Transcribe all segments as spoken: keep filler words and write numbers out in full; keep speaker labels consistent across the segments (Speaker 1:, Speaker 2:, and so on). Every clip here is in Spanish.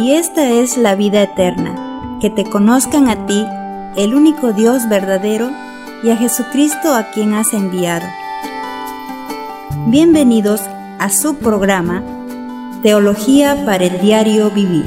Speaker 1: y esta es la vida eterna, que te conozcan a ti, el único Dios verdadero, y a Jesucristo a quien has enviado. Bienvenidos a su programa Teología para el Diario Vivir.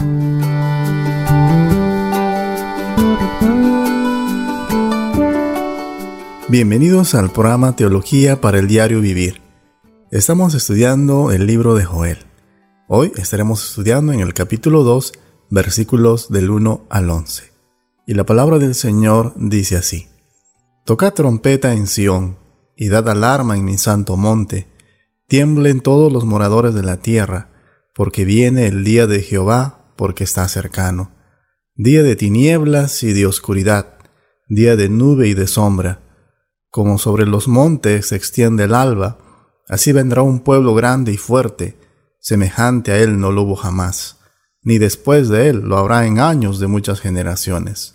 Speaker 2: Bienvenidos al programa Teología para el Diario Vivir. Estamos estudiando el libro de Joel. Hoy estaremos estudiando en el capítulo dos, versículos del uno al once. Y la palabra del Señor dice así: Tocad trompeta en Sión, y dad alarma en mi santo monte. Tiemblen todos los moradores de la tierra, porque viene el día de Jehová, porque está cercano. Día de tinieblas y de oscuridad, día de nube y de sombra. Como sobre los montes se extiende el alba, así vendrá un pueblo grande y fuerte, semejante a él no lo hubo jamás, ni después de él lo habrá en años de muchas generaciones.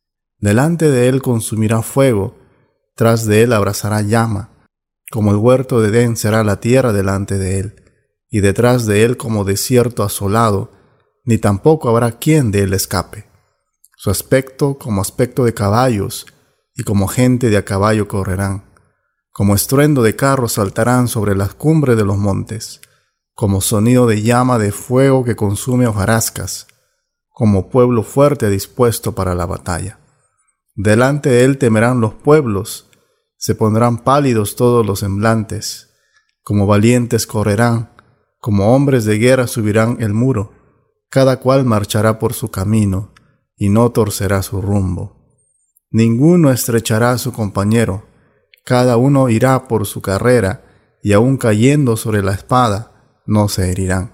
Speaker 2: Delante de él consumirá fuego, tras de él abrazará llama. Como el huerto de Edén será la tierra delante de él, y detrás de él como desierto asolado, ni tampoco habrá quien de él escape. Su aspecto como aspecto de caballos, y como gente de a caballo correrán. Como estruendo de carros saltarán sobre las cumbres de los montes, como sonido de llama de fuego que consume hojarascas, como pueblo fuerte dispuesto para la batalla. Delante de él temerán los pueblos, se pondrán pálidos todos los semblantes, como valientes correrán, como hombres de guerra subirán el muro, cada cual marchará por su camino, y no torcerá su rumbo. Ninguno estrechará a su compañero, cada uno irá por su carrera, y aun cayendo sobre la espada, no se herirán.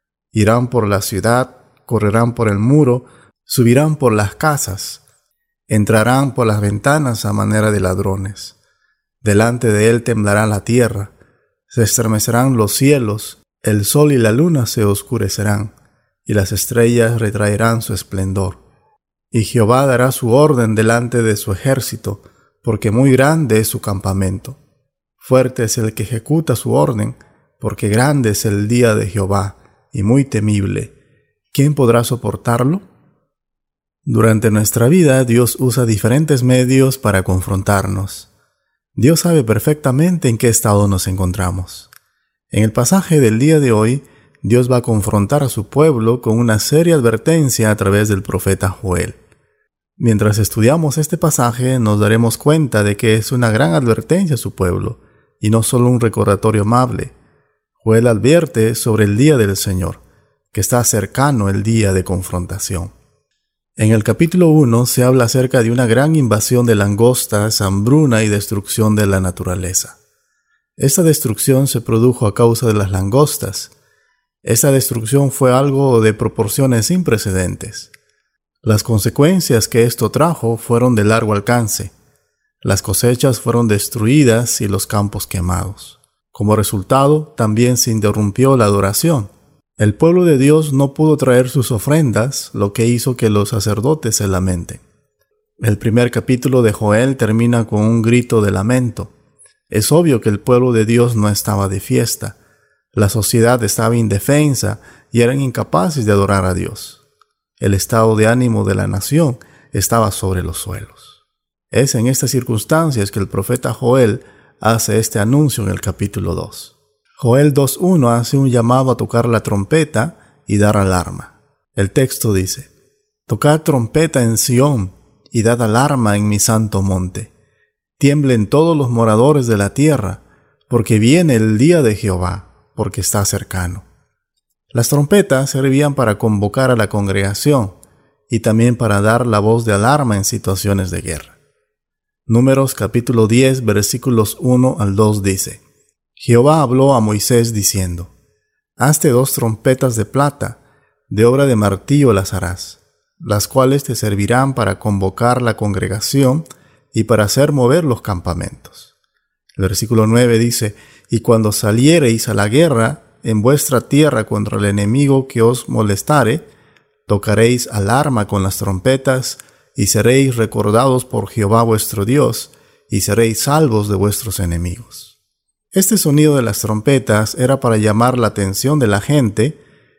Speaker 2: Irán por la ciudad, correrán por el muro, subirán por las casas, entrarán por las ventanas a manera de ladrones. Delante de él temblará la tierra, se estremecerán los cielos, el sol y la luna se oscurecerán, y las estrellas retraerán su esplendor. Y Jehová dará su orden delante de su ejército, porque muy grande es su campamento. Fuerte es el que ejecuta su orden, porque grande es el día de Jehová, y muy temible. ¿Quién podrá soportarlo? Durante nuestra vida, Dios usa diferentes medios para confrontarnos. Dios sabe perfectamente en qué estado nos encontramos. En el pasaje del día de hoy, Dios va a confrontar a su pueblo con una seria advertencia a través del profeta Joel. Mientras estudiamos este pasaje, nos daremos cuenta de que es una gran advertencia a su pueblo, y no solo un recordatorio amable. Joel advierte sobre el día del Señor, que está cercano el día de confrontación. En el capítulo uno se habla acerca de una gran invasión de langostas, hambruna y destrucción de la naturaleza. Esta destrucción se produjo a causa de las langostas. Esta destrucción fue algo de proporciones sin precedentes. Las consecuencias que esto trajo fueron de largo alcance. Las cosechas fueron destruidas y los campos quemados. Como resultado, también se interrumpió la adoración. El pueblo de Dios no pudo traer sus ofrendas, lo que hizo que los sacerdotes se lamenten. El primer capítulo de Joel termina con un grito de lamento. Es obvio que el pueblo de Dios no estaba de fiesta. La sociedad estaba indefensa y eran incapaces de adorar a Dios. El estado de ánimo de la nación estaba sobre los suelos. Es en estas circunstancias que el profeta Joel hace este anuncio en el capítulo dos. Joel dos uno hace un llamado a tocar la trompeta y dar alarma. El texto dice: Tocad trompeta en Sión y dad alarma en mi santo monte. Tiemblen todos los moradores de la tierra, porque viene el día de Jehová, porque está cercano. Las trompetas servían para convocar a la congregación y también para dar la voz de alarma en situaciones de guerra. Números capítulo diez versículos uno al dos dice: Jehová habló a Moisés diciendo: Hazte dos trompetas de plata, de obra de martillo las harás, las cuales te servirán para convocar la congregación y para hacer mover los campamentos. El versículo nueve dice: Y cuando saliereis a la guerra en vuestra tierra contra el enemigo que os molestare, tocaréis alarma con las trompetas, y seréis recordados por Jehová vuestro Dios, y seréis salvos de vuestros enemigos. Este sonido de las trompetas era para llamar la atención de la gente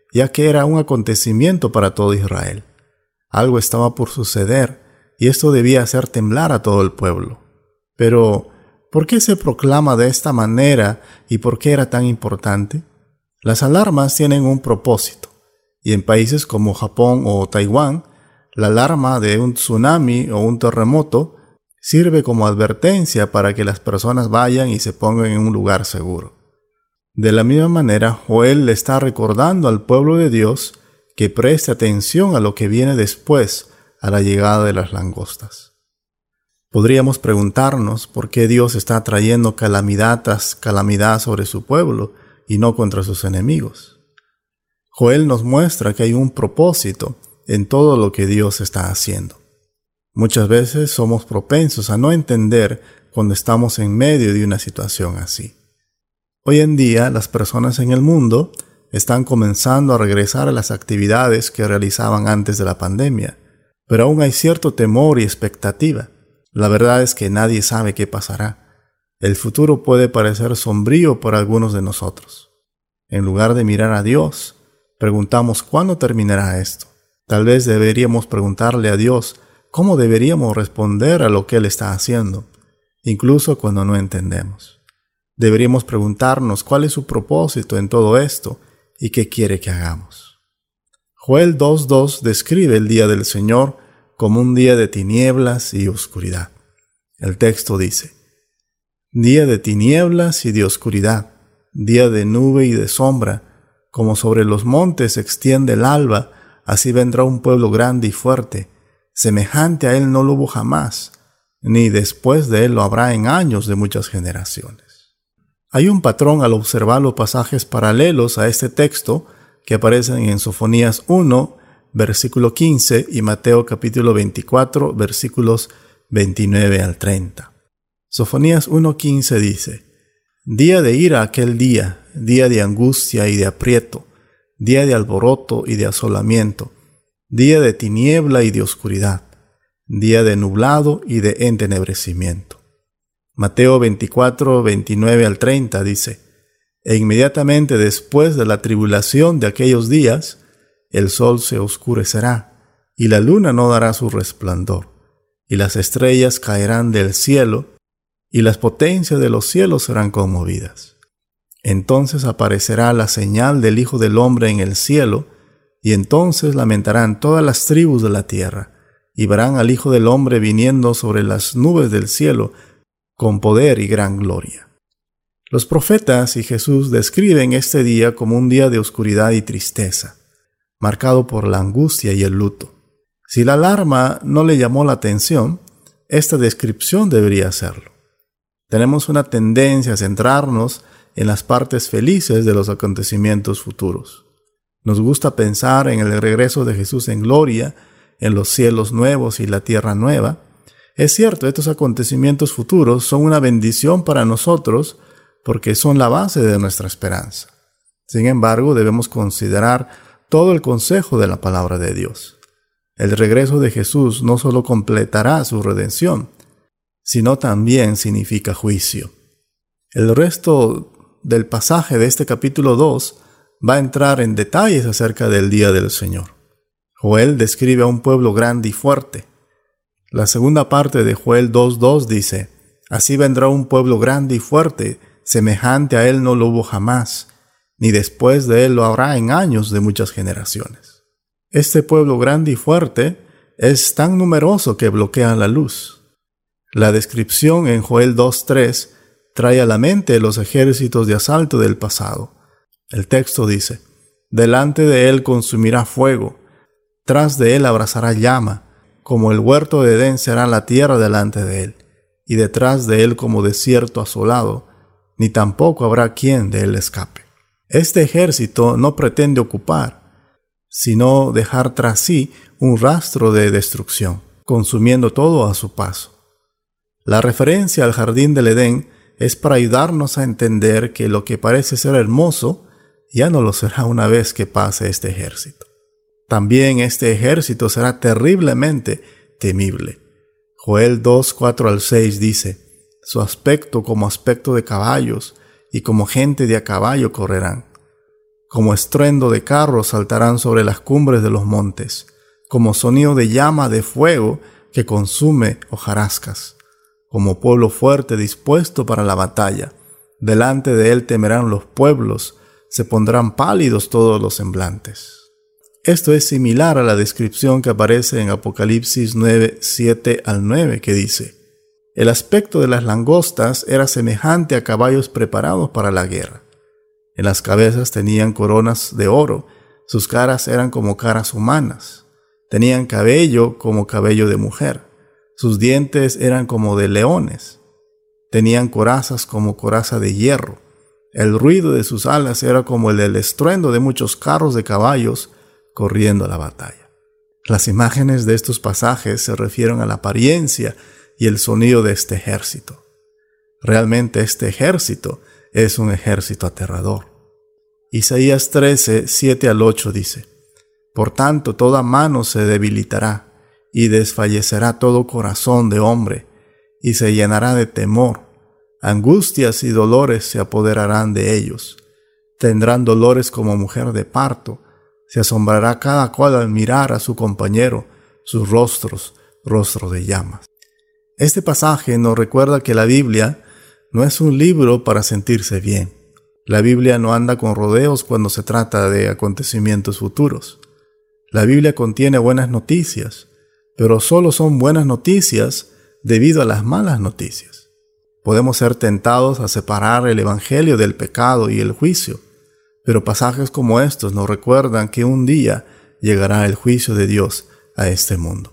Speaker 2: ya que era un acontecimiento para todo Israel. Algo estaba por suceder, y esto debía hacer temblar a todo el pueblo. Pero, ¿por qué se proclama de esta manera y por qué era tan importante? Las alarmas tienen un propósito, y en países como Japón o Taiwán, la alarma de un tsunami o un terremoto sirve como advertencia para que las personas vayan y se pongan en un lugar seguro. De la misma manera, Joel le está recordando al pueblo de Dios que preste atención a lo que viene después a la llegada de las langostas. Podríamos preguntarnos por qué Dios está trayendo calamidad tras calamidad sobre su pueblo y no contra sus enemigos. Joel nos muestra que hay un propósito en todo lo que Dios está haciendo. Muchas veces somos propensos a no entender cuando estamos en medio de una situación así. Hoy en día, las personas en el mundo están comenzando a regresar a las actividades que realizaban antes de la pandemia, pero aún hay cierto temor y expectativa. La verdad es que nadie sabe qué pasará. El futuro puede parecer sombrío para algunos de nosotros. En lugar de mirar a Dios, preguntamos ¿cuándo terminará esto? Tal vez deberíamos preguntarle a Dios cómo deberíamos responder a lo que Él está haciendo, incluso cuando no entendemos. Deberíamos preguntarnos cuál es su propósito en todo esto y qué quiere que hagamos. Joel dos dos describe el día del Señor como un día de tinieblas y oscuridad. El texto dice: día de tinieblas y de oscuridad, día de nube y de sombra, como sobre los montes se extiende el alba, así vendrá un pueblo grande y fuerte, semejante a él no lo hubo jamás, ni después de él lo habrá en años de muchas generaciones. Hay un patrón al observar los pasajes paralelos a este texto que aparecen en Sofonías uno, versículo quince, y Mateo capítulo veinticuatro, versículos veintinueve al treinta. Sofonías uno quince dice: día de ira aquel día, día de angustia y de aprieto, día de alboroto y de asolamiento, día de tiniebla y de oscuridad, día de nublado y de entenebrecimiento. Mateo veinticuatro, veintinueve al treinta dice: e inmediatamente después de la tribulación de aquellos días, el sol se oscurecerá, y la luna no dará su resplandor, y las estrellas caerán del cielo, y las potencias de los cielos serán conmovidas. Entonces aparecerá la señal del Hijo del Hombre en el cielo, y entonces lamentarán todas las tribus de la tierra, y verán al Hijo del Hombre viniendo sobre las nubes del cielo, con poder y gran gloria. Los profetas y Jesús describen este día como un día de oscuridad y tristeza, marcado por la angustia y el luto. Si la alarma no le llamó la atención, esta descripción debería hacerlo. Tenemos una tendencia a centrarnos en las partes felices de los acontecimientos futuros. Nos gusta pensar en el regreso de Jesús en gloria, en los cielos nuevos y la tierra nueva. Es cierto, estos acontecimientos futuros son una bendición para nosotros porque son la base de nuestra esperanza. Sin embargo, debemos considerar todo el consejo de la palabra de Dios. El regreso de Jesús no solo completará su redención, sino también significa juicio. El resto del pasaje de este capítulo dos va a entrar en detalles acerca del día del Señor. Joel describe a un pueblo grande y fuerte. La segunda parte de Joel dos dos dice: así vendrá un pueblo grande y fuerte, semejante a él no lo hubo jamás, ni después de él lo habrá en años de muchas generaciones. Este pueblo grande y fuerte es tan numeroso que bloquea la luz. La descripción en Joel dos tres trae a la mente los ejércitos de asalto del pasado. El texto dice: delante de él consumirá fuego, tras de él abrazará llama, como el huerto de Edén será la tierra delante de él, y detrás de él como desierto asolado, ni tampoco habrá quien de él escape. Este ejército no pretende ocupar, sino dejar tras sí un rastro de destrucción, consumiendo todo a su paso. La referencia al jardín del Edén es para ayudarnos a entender que lo que parece ser hermoso ya no lo será una vez que pase este ejército. También este ejército será terriblemente temible. Joel dos cuatro al seis dice: su aspecto como aspecto de caballos, y como gente de a caballo correrán. Como estruendo de carros saltarán sobre las cumbres de los montes, como sonido de llama de fuego que consume hojarascas. Como pueblo fuerte dispuesto para la batalla, delante de él temerán los pueblos, se pondrán pálidos todos los semblantes. Esto es similar a la descripción que aparece en Apocalipsis nueve, siete al nueve, que dice: el aspecto de las langostas era semejante a caballos preparados para la guerra. En las cabezas tenían coronas de oro, sus caras eran como caras humanas, tenían cabello como cabello de mujer, sus dientes eran como de leones, tenían corazas como coraza de hierro, el ruido de sus alas era como el del estruendo de muchos carros de caballos corriendo a la batalla. Las imágenes de estos pasajes se refieren a la apariencia y el sonido de este ejército. Realmente este ejército es un ejército aterrador. Isaías trece, siete al ocho dice: por tanto, toda mano se debilitará, y desfallecerá todo corazón de hombre, y se llenará de temor. Angustias y dolores se apoderarán de ellos. Tendrán dolores como mujer de parto. Se asombrará cada cual al mirar a su compañero, sus rostros, rostro de llamas. Este pasaje nos recuerda que la Biblia no es un libro para sentirse bien. La Biblia no anda con rodeos cuando se trata de acontecimientos futuros. La Biblia contiene buenas noticias, pero solo son buenas noticias debido a las malas noticias. Podemos ser tentados a separar el evangelio del pecado y el juicio, pero pasajes como estos nos recuerdan que un día llegará el juicio de Dios a este mundo.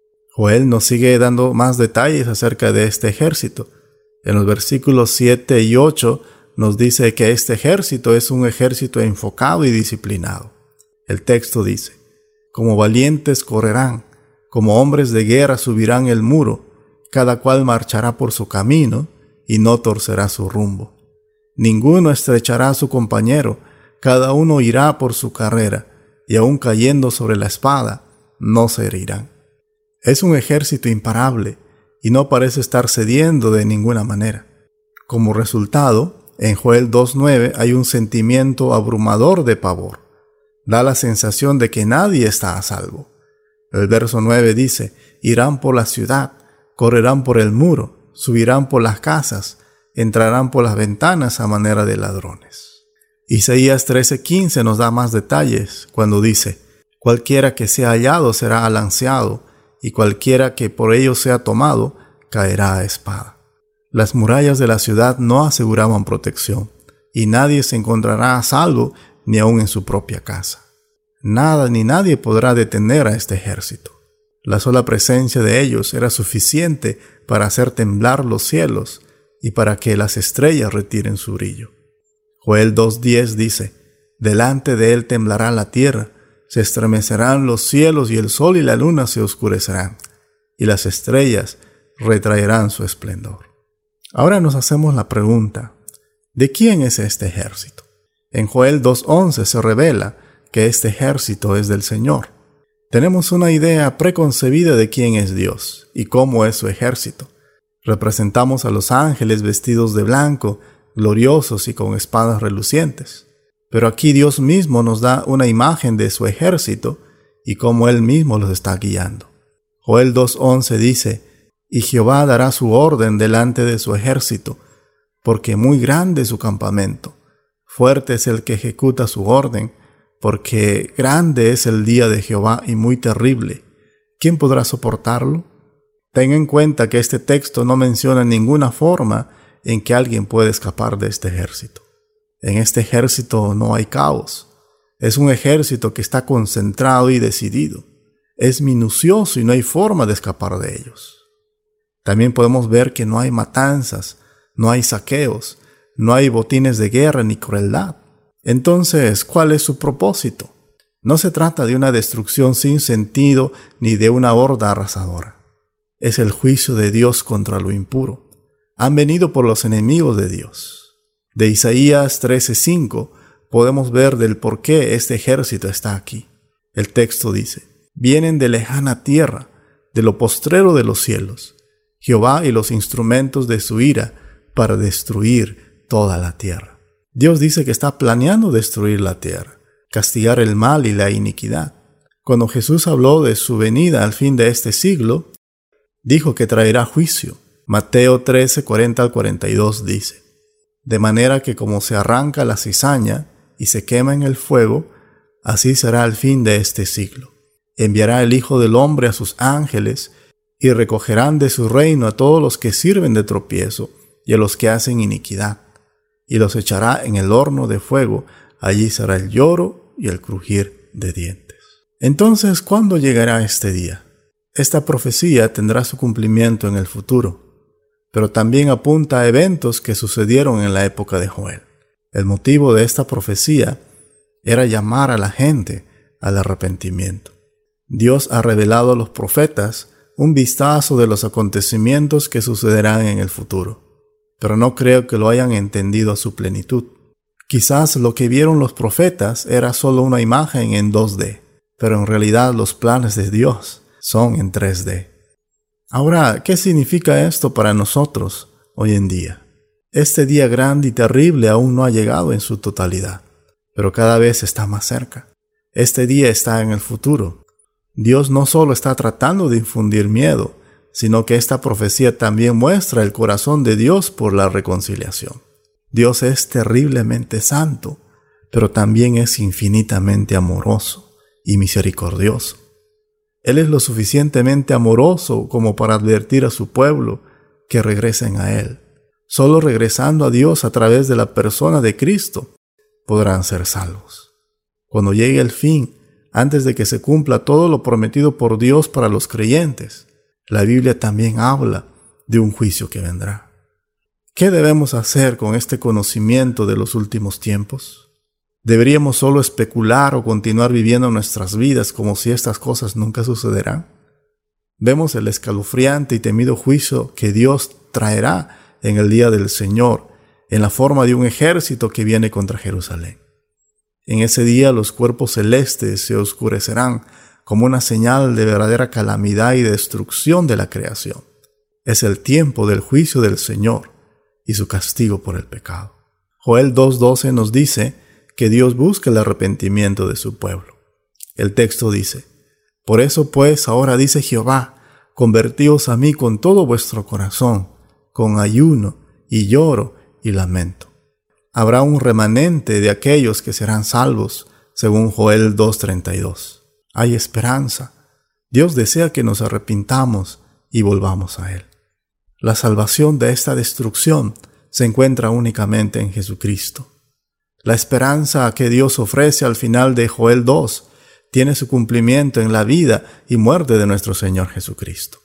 Speaker 2: Joel nos sigue dando más detalles acerca de este ejército. En los versículos siete y ocho nos dice que este ejército es un ejército enfocado y disciplinado. El texto dice: como valientes correrán, como hombres de guerra subirán el muro, cada cual marchará por su camino y no torcerá su rumbo. Ninguno estrechará a su compañero, cada uno irá por su carrera, y aun cayendo sobre la espada, no se herirán. Es un ejército imparable, y no parece estar cediendo de ninguna manera. Como resultado, en Joel dos nueve hay un sentimiento abrumador de pavor. Da la sensación de que nadie está a salvo. El verso nueve dice: irán por la ciudad, correrán por el muro, subirán por las casas, entrarán por las ventanas a manera de ladrones. Isaías trece quince nos da más detalles cuando dice: cualquiera que sea hallado será alanceado, y cualquiera que por ello sea tomado caerá a espada. Las murallas de la ciudad no aseguraban protección, y nadie se encontrará a salvo ni aun en su propia casa. Nada ni nadie podrá detener a este ejército. La sola presencia de ellos era suficiente para hacer temblar los cielos y para que las estrellas retiren su brillo. Joel dos diez dice: delante de él temblará la tierra, se estremecerán los cielos y el sol y la luna se oscurecerán, y las estrellas retraerán su esplendor. Ahora nos hacemos la pregunta: ¿de quién es este ejército? En Joel dos once se revela que este ejército es del Señor. Tenemos una idea preconcebida de quién es Dios y cómo es su ejército. Representamos a los ángeles vestidos de blanco, gloriosos y con espadas relucientes. Pero aquí Dios mismo nos da una imagen de su ejército y cómo Él mismo los está guiando. Joel dos once dice: y Jehová dará su orden delante de su ejército, porque muy grande es su campamento. Fuerte es el que ejecuta su orden, porque grande es el día de Jehová y muy terrible. ¿Quién podrá soportarlo? Ten en cuenta que este texto no menciona ninguna forma en que alguien puede escapar de este ejército. En este ejército no hay caos. Es un ejército que está concentrado y decidido. Es minucioso y no hay forma de escapar de ellos. También podemos ver que no hay matanzas, no hay saqueos, no hay botines de guerra ni crueldad. Entonces, ¿cuál es su propósito? No se trata de una destrucción sin sentido ni de una horda arrasadora. Es el juicio de Dios contra lo impuro. Han venido por los enemigos de Dios. De Isaías trece cinco podemos ver del por qué este ejército está aquí. El texto dice: vienen de lejana tierra, de lo postrero de los cielos, Jehová y los instrumentos de su ira para destruir toda la tierra. Dios dice que está planeando destruir la tierra, castigar el mal y la iniquidad. Cuando Jesús habló de su venida al fin de este siglo, dijo que traerá juicio. Mateo trece, cuarenta al cuarenta y dos dice: de manera que como se arranca la cizaña y se quema en el fuego, así será el fin de este siglo. Enviará el Hijo del Hombre a sus ángeles, y recogerán de su reino a todos los que sirven de tropiezo y a los que hacen iniquidad, y los echará en el horno de fuego. Allí será el lloro y el crujir de dientes. Entonces, ¿cuándo llegará este día? Esta profecía tendrá su cumplimiento en el futuro, pero también apunta a eventos que sucedieron en la época de Joel. El motivo de esta profecía era llamar a la gente al arrepentimiento. Dios ha revelado a los profetas un vistazo de los acontecimientos que sucederán en el futuro, pero no creo que lo hayan entendido a su plenitud. Quizás lo que vieron los profetas era solo una imagen en dos D, pero en realidad los planes de Dios son en tres D. Ahora, ¿qué significa esto para nosotros hoy en día? Este día grande y terrible aún no ha llegado en su totalidad, pero cada vez está más cerca. Este día está en el futuro. Dios no solo está tratando de infundir miedo, sino que esta profecía también muestra el corazón de Dios por la reconciliación. Dios es terriblemente santo, pero también es infinitamente amoroso y misericordioso. Él es lo suficientemente amoroso como para advertir a su pueblo que regresen a Él. Solo regresando a Dios a través de la persona de Cristo podrán ser salvos. Cuando llegue el fin, antes de que se cumpla todo lo prometido por Dios para los creyentes, la Biblia también habla de un juicio que vendrá. ¿Qué debemos hacer con este conocimiento de los últimos tiempos? ¿Deberíamos solo especular o continuar viviendo nuestras vidas como si estas cosas nunca sucederán? Vemos el escalofriante y temido juicio que Dios traerá en el día del Señor, en la forma de un ejército que viene contra Jerusalén. En ese día los cuerpos celestes se oscurecerán como una señal de verdadera calamidad y destrucción de la creación. Es el tiempo del juicio del Señor y su castigo por el pecado. Joel dos doce nos dice que Dios busca el arrepentimiento de su pueblo. El texto dice: por eso pues ahora dice Jehová, convertíos a mí con todo vuestro corazón, con ayuno y lloro y lamento. Habrá un remanente de aquellos que serán salvos, según Joel dos treinta y dos. Hay esperanza. Dios desea que nos arrepintamos y volvamos a Él. La salvación de esta destrucción se encuentra únicamente en Jesucristo. La esperanza que Dios ofrece al final de Joel dos tiene su cumplimiento en la vida y muerte de nuestro Señor Jesucristo.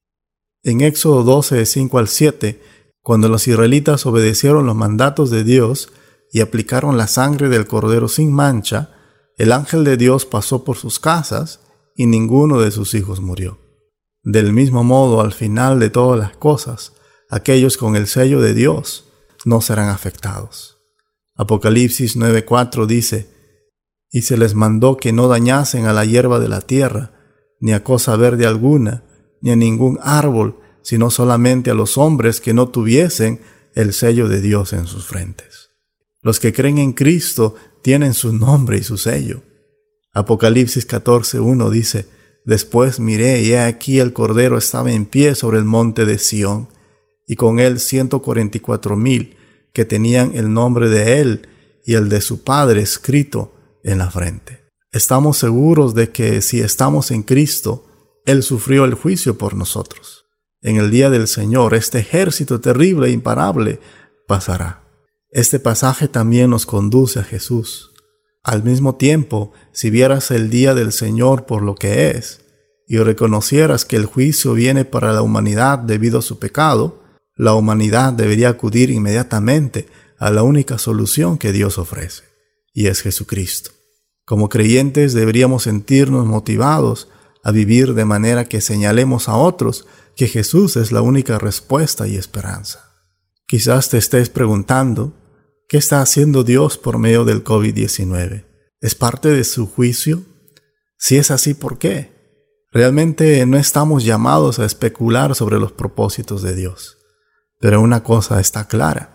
Speaker 2: En Éxodo doce, cinco al siete, cuando los israelitas obedecieron los mandatos de Dios y aplicaron la sangre del cordero sin mancha, el ángel de Dios pasó por sus casas y ninguno de sus hijos murió. Del mismo modo, al final de todas las cosas, aquellos con el sello de Dios no serán afectados. Apocalipsis nueve cuatro dice: y se les mandó que no dañasen a la hierba de la tierra, ni a cosa verde alguna, ni a ningún árbol, sino solamente a los hombres que no tuviesen el sello de Dios en sus frentes. Los que creen en Cristo tienen su nombre y su sello. Apocalipsis catorce uno dice: después miré y he aquí el Cordero estaba en pie sobre el monte de Sión, y con él ciento cuarenta y cuatro mil que tenían el nombre de él y el de su Padre escrito en la frente. Estamos seguros de que si estamos en Cristo, Él sufrió el juicio por nosotros. En el día del Señor, este ejército terrible e imparable pasará. Este pasaje también nos conduce a Jesús. Al mismo tiempo, si vieras el día del Señor por lo que es, y reconocieras que el juicio viene para la humanidad debido a su pecado, la humanidad debería acudir inmediatamente a la única solución que Dios ofrece, y es Jesucristo. Como creyentes deberíamos sentirnos motivados a vivir de manera que señalemos a otros que Jesús es la única respuesta y esperanza. Quizás te estés preguntando, ¿qué está haciendo Dios por medio del COVID diecinueve? ¿Es parte de su juicio? Si es así, ¿por qué? Realmente no estamos llamados a especular sobre los propósitos de Dios. Pero una cosa está clara: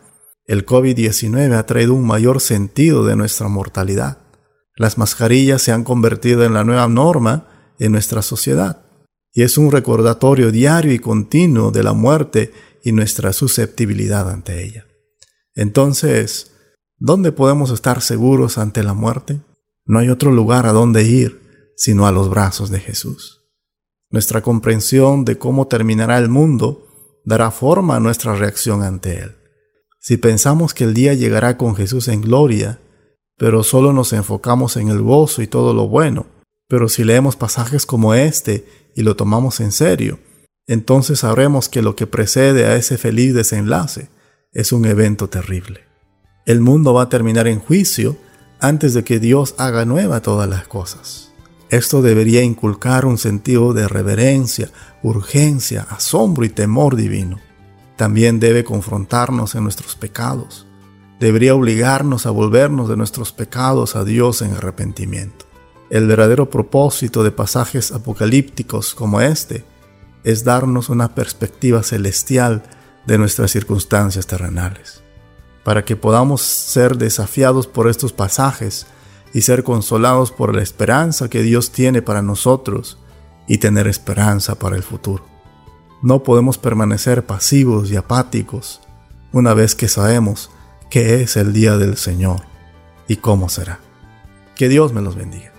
Speaker 2: El COVID diecinueve ha traído un mayor sentido de nuestra mortalidad. Las mascarillas se han convertido en la nueva norma en nuestra sociedad y es un recordatorio diario y continuo de la muerte y nuestra susceptibilidad ante ella. Entonces, ¿dónde podemos estar seguros ante la muerte? No hay otro lugar a donde ir sino a los brazos de Jesús. Nuestra comprensión de cómo terminará el mundo dará forma a nuestra reacción ante él. Si pensamos que el día llegará con Jesús en gloria, pero solo nos enfocamos en el gozo y todo lo bueno, pero si leemos pasajes como este y lo tomamos en serio, entonces sabremos que lo que precede a ese feliz desenlace es un evento terrible. El mundo va a terminar en juicio antes de que Dios haga nueva todas las cosas. Esto debería inculcar un sentido de reverencia, urgencia, asombro y temor divino. También debe confrontarnos en nuestros pecados. Debería obligarnos a volvernos de nuestros pecados a Dios en arrepentimiento. El verdadero propósito de pasajes apocalípticos como este es darnos una perspectiva celestial de nuestras circunstancias terrenales, para que podamos ser desafiados por estos pasajes y ser consolados por la esperanza que Dios tiene para nosotros y tener esperanza para el futuro. No podemos permanecer pasivos y apáticos una vez que sabemos qué es el día del Señor y cómo será. Que Dios me los bendiga.